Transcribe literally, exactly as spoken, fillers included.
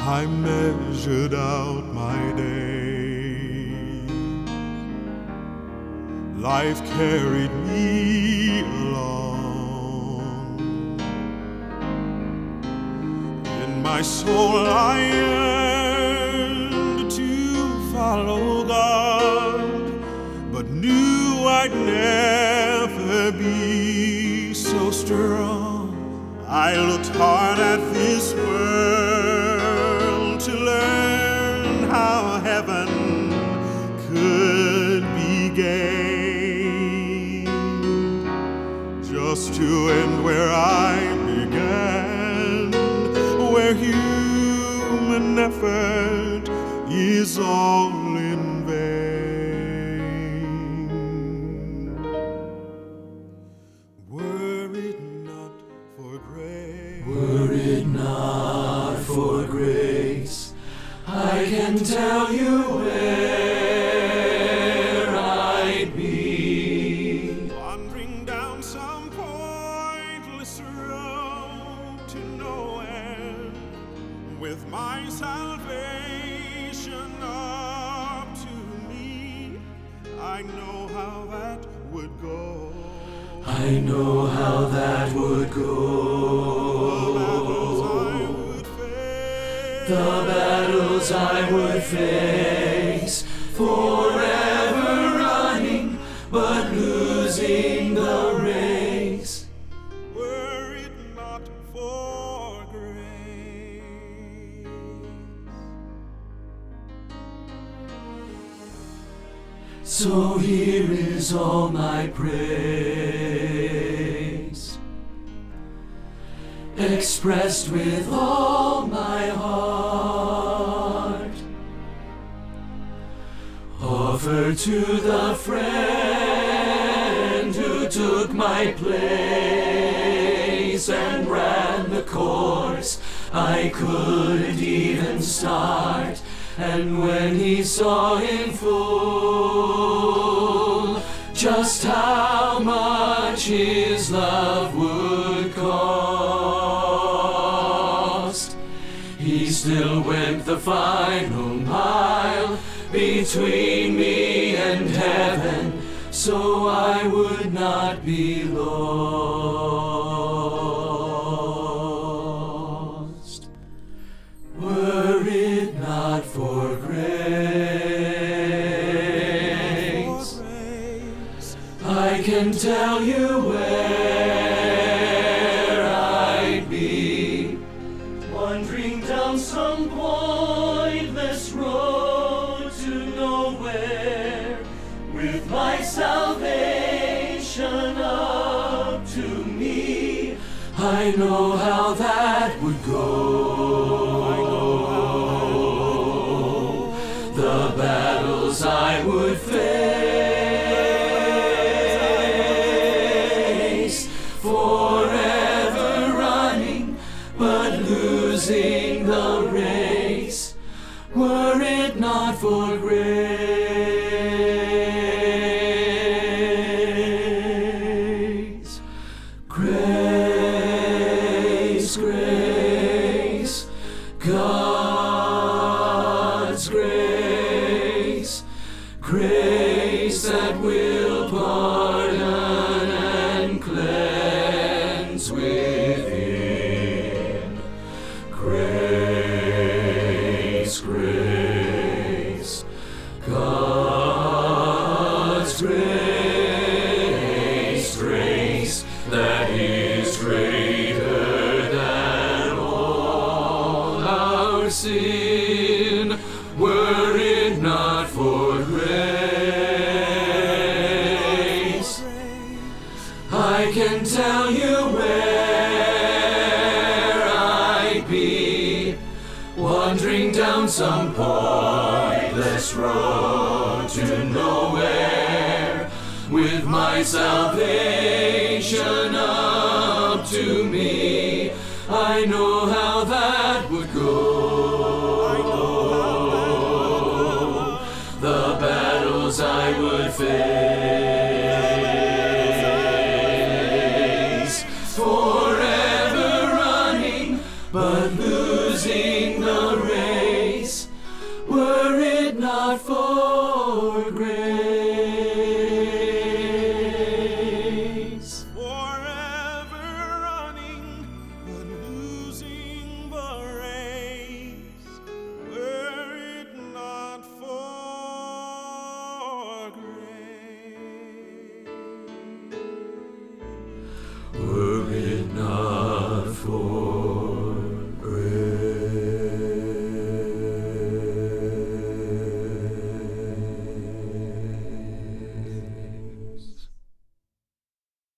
I measured out my days. Life carried me along. In my soul I yearned to follow God, but knew I'd never be so strong. I looked hard at this world to learn how heaven could be gained, just to end where I began, where human effort is all in vain. Were it not for grace, Were it not for grace, I can tell you where I'd be. wandering down some pointless road to nowhere, with my salvation up to me. I know how that would go. I know how that would The battles I would face, The battles I would face, forever running, but losing the race. were it not for grace. So here is all my praise, expressed with all my heart, offered to the friend who took my place and ran the course I couldn't even start. And when he saw in full just how much his love would cost, he still went the final mile between me and heaven, so I would not be lost. Were it not for grace, I can tell you where I'd be, wandering down some pointless road to nowhere, with my salvation up to me. I know how that would go. The battles I would face, forever running, but losing the race, were it not for grace. Grace, grace, God's grace, grace that will pardon and cleanse within. Grace, grace, God's grace, grace that is greater than all our sin. Were it not for grace, I can tell you where I'd be, wandering down some pointless road to nowhere, with my salvation up to me. I know how that would go. The battles I would face, forever running, but losing